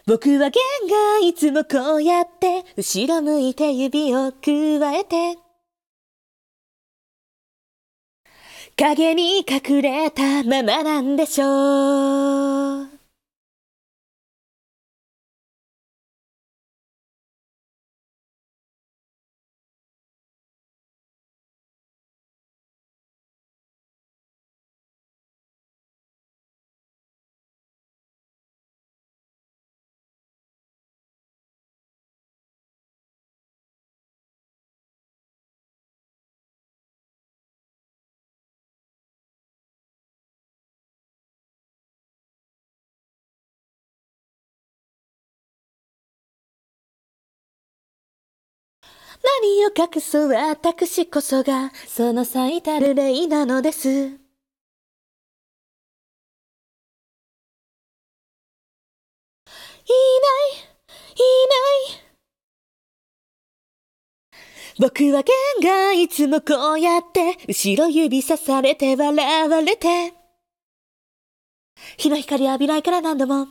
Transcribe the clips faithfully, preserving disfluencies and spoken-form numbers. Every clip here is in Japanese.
僕はゲンがいつもこうやって後ろ向いて指をくわえて影に隠れたままなんでしょう。何を隠そう私こそがその最たる例なのです。いない、いない。僕はゲンがいつもこうやって後ろ指さされて笑われて日の光浴びないから何度も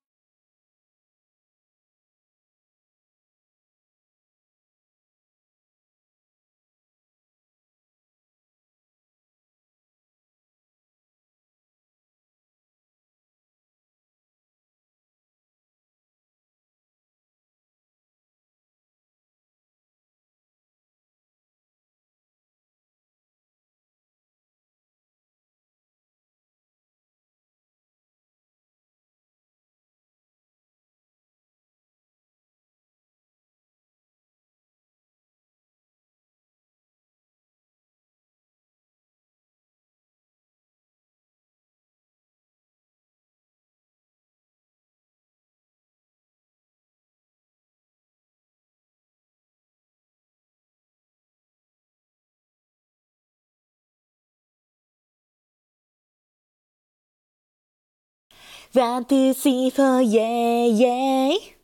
ワン、ツー、スリー、フォー、イェーイ、イェイ。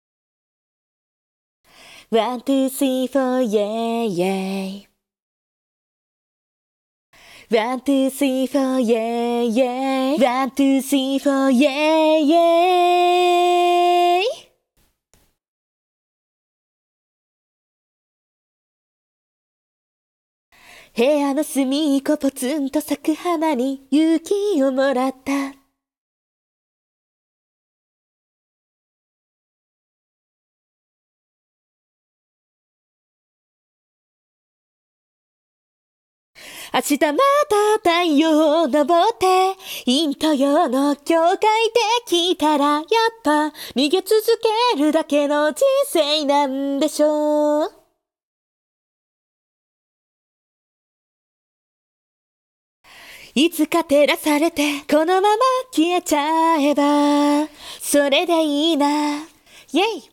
ワン、ツー、スリー、フォー、イェーイ、イェイ。ワン、ツー、スリー、フォー、イェーイ、イェイ。ワン、ツー、スリー、フォー、イェーイ、イェイ。部屋の隅っこポツンと咲く花に勇気をもらった。明日また太陽昇ってイント用の教会で聞いたらやっぱ逃げ続けるだけの人生なんでしょう。いつか照らされてこのまま消えちゃえばそれでいいな。イェイ。